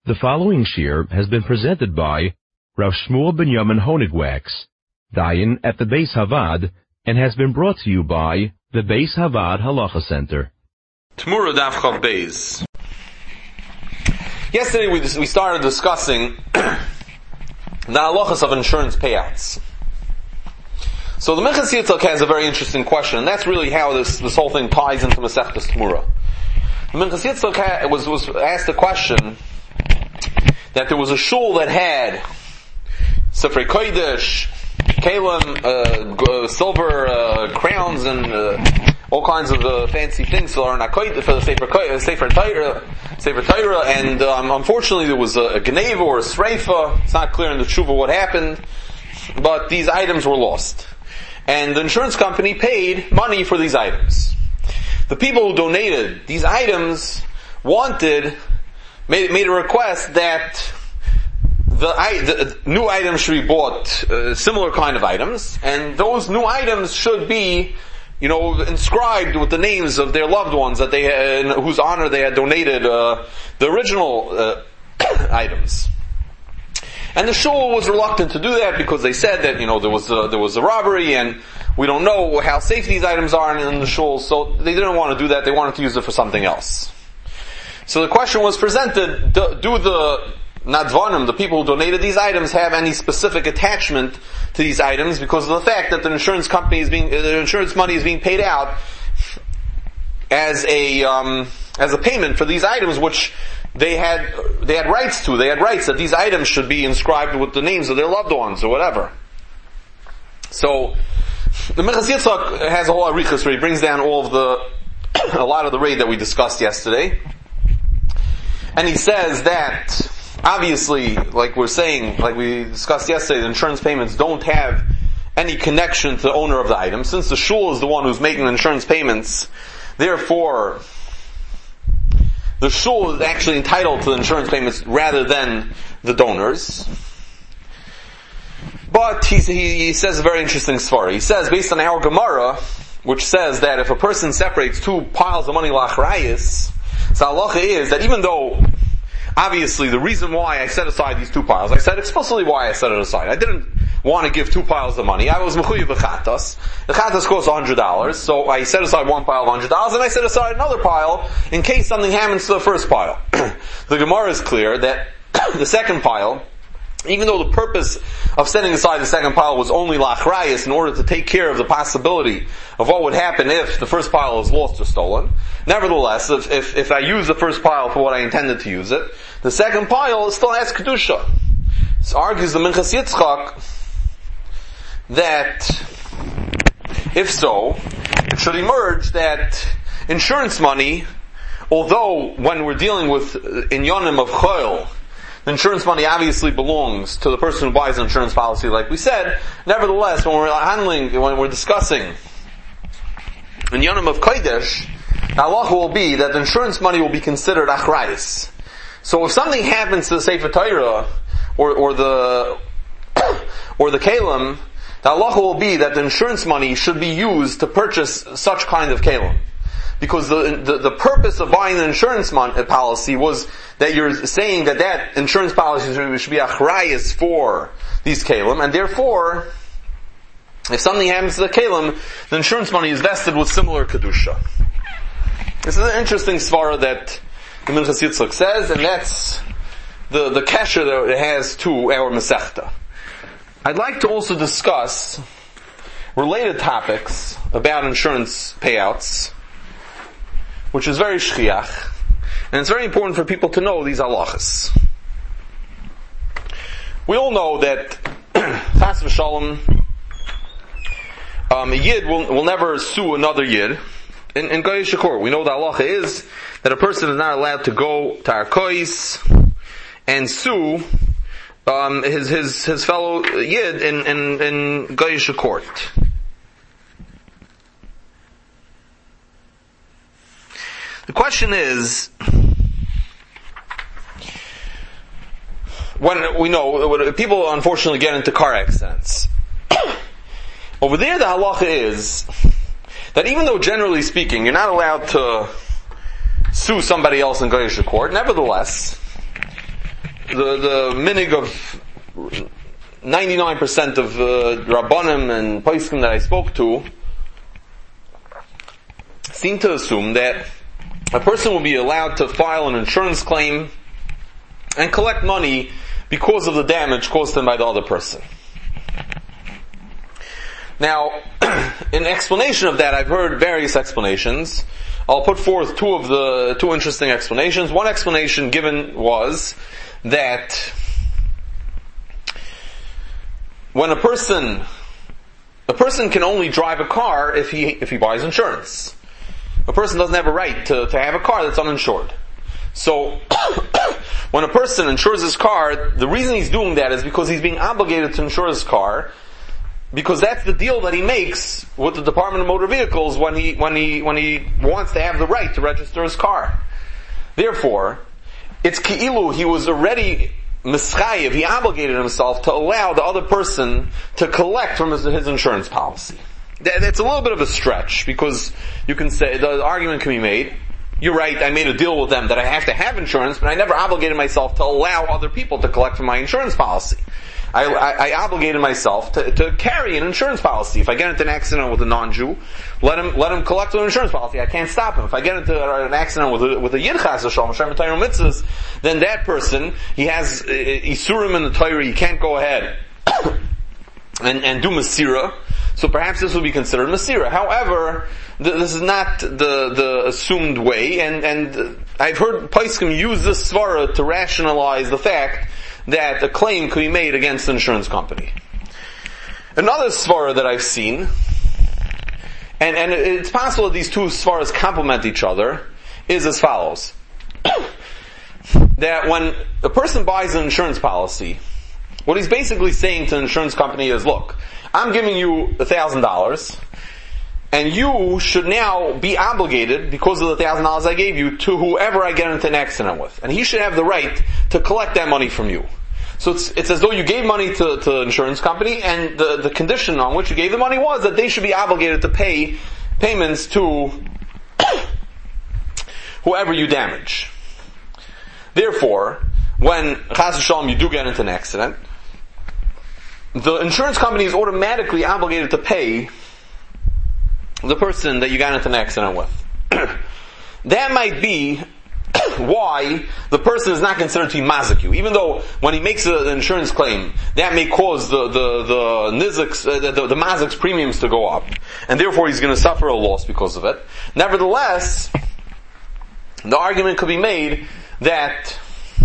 The following shir has been presented by Rav Shmuel Binyamin Honigwax, Dayan at the Beis Havad, and has been brought to you by the Beis Havad Halacha Center. Tmura Daf Chav Beis. Yesterday we started discussing the halachas of insurance payouts. So the Minchas Yitzchak has a very interesting question, and that's really how this whole thing ties into Masechtas Tmura. The Minchas Yitzchak was asked a question that there was a shul that had Sifrei Kodesh, Kalim, silver crowns, and all kinds of fancy things for the Sefer Torah, and unfortunately there was a Geneva or a Sreifa. It's not clear in the Tshuva what happened, but these items were lost. And the insurance company paid money for these items. The people who donated these items made a request that the new items should be bought, similar kind of items, and those new items should be, inscribed with the names of their loved ones that in whose honor they had donated the original items. And the shul was reluctant to do that because they said that there was a robbery and we don't know how safe these items are in the shul, so they didn't want to do that. They wanted to use it for something else. So the question was presented: do the Nadvanim, the people who donated these items, have any specific attachment to these items because of the fact that the insurance money is being paid out as a payment for these items, which they had rights to. They had rights that these items should be inscribed with the names of their loved ones or whatever. So the Minchas Yitzchak has a whole arichas where he brings down a lot of the raid that we discussed yesterday, and he says that obviously, like we discussed yesterday, the insurance payments don't have any connection to the owner of the item. Since the shul is the one who's making the insurance payments, therefore the shul is actually entitled to the insurance payments rather than the donors. But he says a very interesting svara. He says, based on our Gemara, which says that if a person separates two piles of money lachrayis, so halacha is that even though obviously the reason why I set aside these two piles, I said explicitly why I set it aside. I didn't want to give two piles of money. I was mechuyev b'chatas. The chatas cost $100, so I set aside one pile of $100, and I set aside another pile in case something happens to the first pile. The Gemara is clear that the second pile, even though the purpose of setting aside the second pile was only lachrayis in order to take care of the possibility of what would happen if the first pile is lost or stolen, nevertheless, if I use the first pile for what I intended to use it, the second pile still has kedusha. So argues the Minchas Yitzchak that if so, it should emerge that insurance money, although when we're dealing with inyanim of choil, the insurance money obviously belongs to the person who buys an insurance policy, like we said. Nevertheless, when we're discussing inyanim of kodesh, the halacha will be that the insurance money will be considered achrayis. So if something happens to the Sefer Torah or the kalim, the halacha will be that the insurance money should be used to purchase such kind of kalim. Because the purpose of buying the insurance policy was that you're saying that insurance policy should be achrayis for these kalim, and therefore, if something happens to the kalim, the insurance money is vested with similar kedusha. This is an interesting svara that the Minchas Yitzchak says, and that's the kesher that it has to our Masechta. I'd like to also discuss related topics about insurance payouts, which is very shchiach, and it's very important for people to know these halachas. We all know that chas v'shalom, a yid will never sue another yid in Goy Shakur. We know the halacha is that a person is not allowed to go to Arkois and sue his fellow yid in Goyish court. The question is, when we know people unfortunately get into car accidents, over there the halacha is that even though generally speaking you're not allowed to sue somebody else in Goyish court, nevertheless, the minig of 99% of Rabbanim and Poskim that I spoke to seem to assume that a person will be allowed to file an insurance claim and collect money because of the damage caused to them by the other person. Now, in explanation of that, I've heard various explanations. I'll put forth two interesting explanations. One explanation given was that when a person can only drive a car if he buys insurance. A person doesn't have a right to have a car that's uninsured. So, when a person insures his car, the reason he's doing that is because he's being obligated to insure his car, because that's the deal that he makes with the Department of Motor Vehicles when he wants to have the right to register his car. Therefore, it's ki'ilu, he was already mischayev, he obligated himself to allow the other person to collect from his insurance policy. That's a little bit of a stretch, because you can say, the argument can be made, you're right, I made a deal with them that I have to have insurance, but I never obligated myself to allow other people to collect from my insurance policy. I obligated myself to carry an insurance policy. If I get into an accident with a non-Jew, let him collect an insurance policy. I can't stop him. If I get into an accident with a Yid Chas Hashem, mitzvahs, then that person, he has Isurim in the Torah, he can't go ahead and do Masira. So perhaps this will be considered Masira. However, this is not the assumed way, and I've heard Poskim use this svara to rationalize the fact that a claim could be made against an insurance company. Another svara that I've seen, and it's possible that these two svaras complement each other, is as follows. That when a person buys an insurance policy, what he's basically saying to the insurance company is, look, I'm giving you $1,000, and you should now be obligated, because of the $1,000 I gave you, to whoever I get into an accident with. And he should have the right to collect that money from you. So it's as though you gave money to the insurance company, and the condition on which you gave the money was that they should be obligated to pay payments to whoever you damage. Therefore, when Chas v'shalom you do get into an accident, the insurance company is automatically obligated to pay the person that you got into an accident with. That might be why the person is not considered to be mazik you, even though when he makes an insurance claim, that may cause the mazik's premiums to go up, and therefore he's going to suffer a loss because of it. Nevertheless, the argument could be made that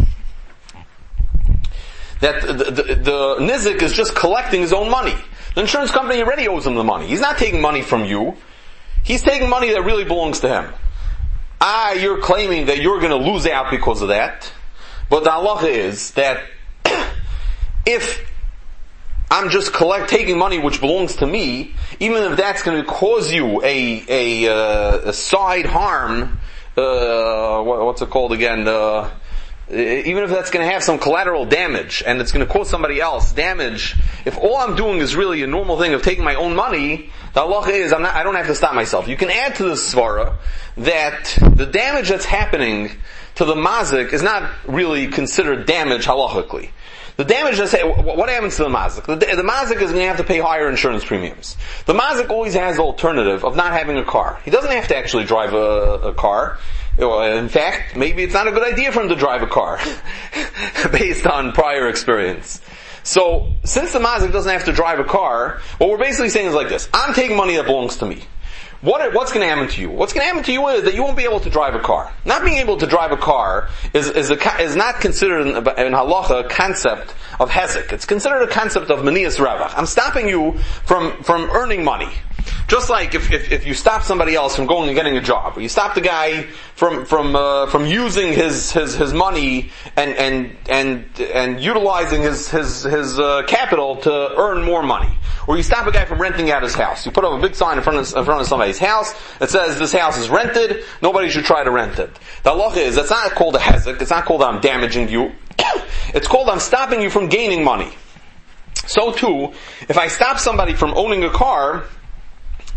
the nizik is just collecting his own money. The insurance company already owes him the money. He's not taking money from you. He's taking money that really belongs to him. You're claiming that you're going to lose out because of that. But the halacha is that if I'm just taking money which belongs to me, even if that's going to cause you a side harm, what's it called again? Even if that's going to have some collateral damage and it's going to cause somebody else damage, if all I'm doing is really a normal thing of taking my own money, the halacha is I don't have to stop myself. You can add to this svara that the damage that's happening to the mazik is not really considered damage halachically. The damage what happens to the mazik? The mazik is going to have to pay higher insurance premiums. The mazik always has the alternative of not having a car. He doesn't have to actually drive a car. In fact, maybe it's not a good idea for him to drive a car, based on prior experience. So, since the mazik doesn't have to drive a car, what we're basically saying is like this: I'm taking money that belongs to me. What's going to happen to you? What's going to happen to you is that you won't be able to drive a car. Not being able to drive a car is not considered in halacha a concept of hezek. It's considered a concept of manias ravach. I'm stopping you from earning money. Just like if you stop somebody else from going and getting a job, or you stop the guy from using his money and utilizing his capital to earn more money, or you stop a guy from renting out his house. You put up a big sign in front of somebody's house that says this house is rented. Nobody should try to rent it. The halacha is that's not called a hezek. It's not called I'm damaging you. It's called I'm stopping you from gaining money. So too, if I stop somebody from owning a car,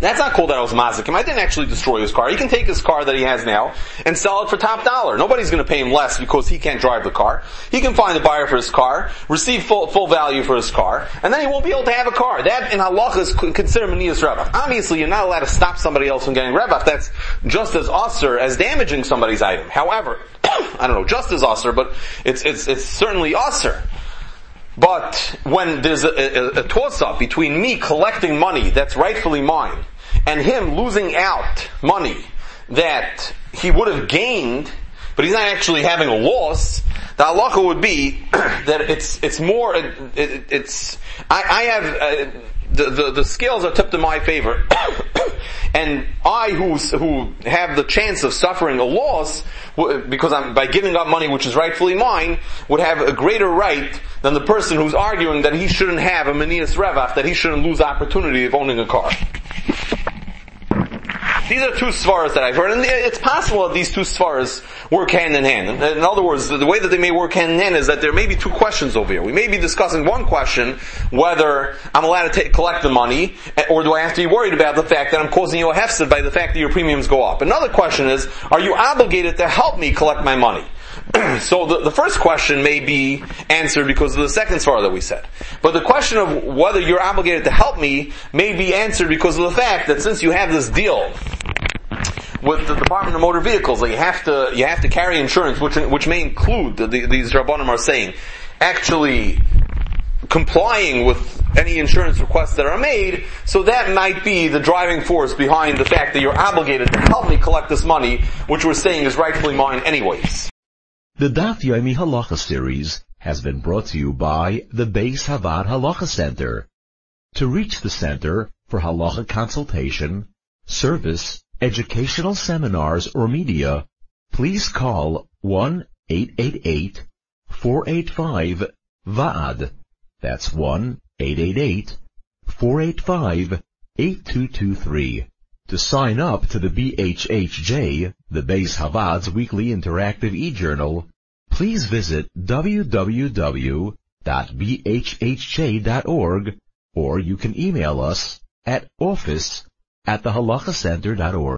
That's not called that I was mazikim. I didn't actually destroy his car. He can take his car that he has now and sell it for top dollar. Nobody's going to pay him less because he can't drive the car. He can find a buyer for his car, receive full value for his car, and then he won't be able to have a car. That in halacha is considered manias revach. Obviously, you're not allowed to stop somebody else from getting revach. That's just as usher as damaging somebody's item. However, I don't know, just as usher, but it's certainly usher. But when there's a toss-up between me collecting money that's rightfully mine and him losing out money that he would have gained, but he's not actually having a loss, the halacha would be that it's more, I have, the scales are tipped in my favor. And I, who have the chance of suffering a loss, because by giving up money which is rightfully mine, would have a greater right than the person who's arguing that he shouldn't have a manias revach, that he shouldn't lose opportunity of owning a car. These are two svaras that I've heard, and it's possible that these two svaras work hand in hand. In other words, the way that they may work hand in hand is that there may be two questions over here. We may be discussing one question, whether I'm allowed to collect the money, or do I have to be worried about the fact that I'm causing you a hefsed by the fact that your premiums go up. Another question is, are you obligated to help me collect my money? So the first question may be answered because of the second svara that we said. But the question of whether you're obligated to help me may be answered because of the fact that since you have this deal with the Department of Motor Vehicles, that you have to carry insurance, which may include, these Rabbanim are saying, actually complying with any insurance requests that are made, so that might be the driving force behind the fact that you're obligated to help me collect this money, which we're saying is rightfully mine anyways. The Daf Yomi Halacha series has been brought to you by the Beis Havad Halacha Center. To reach the center for halacha consultation, service, educational seminars, or media, please call 1-888-485-VAAD. That's 1-888-485-8223. To sign up to the BHHJ, the Beis Havad's weekly interactive e-journal, please visit www.bhhj.org, or you can email us at office@thehalachacenter.org.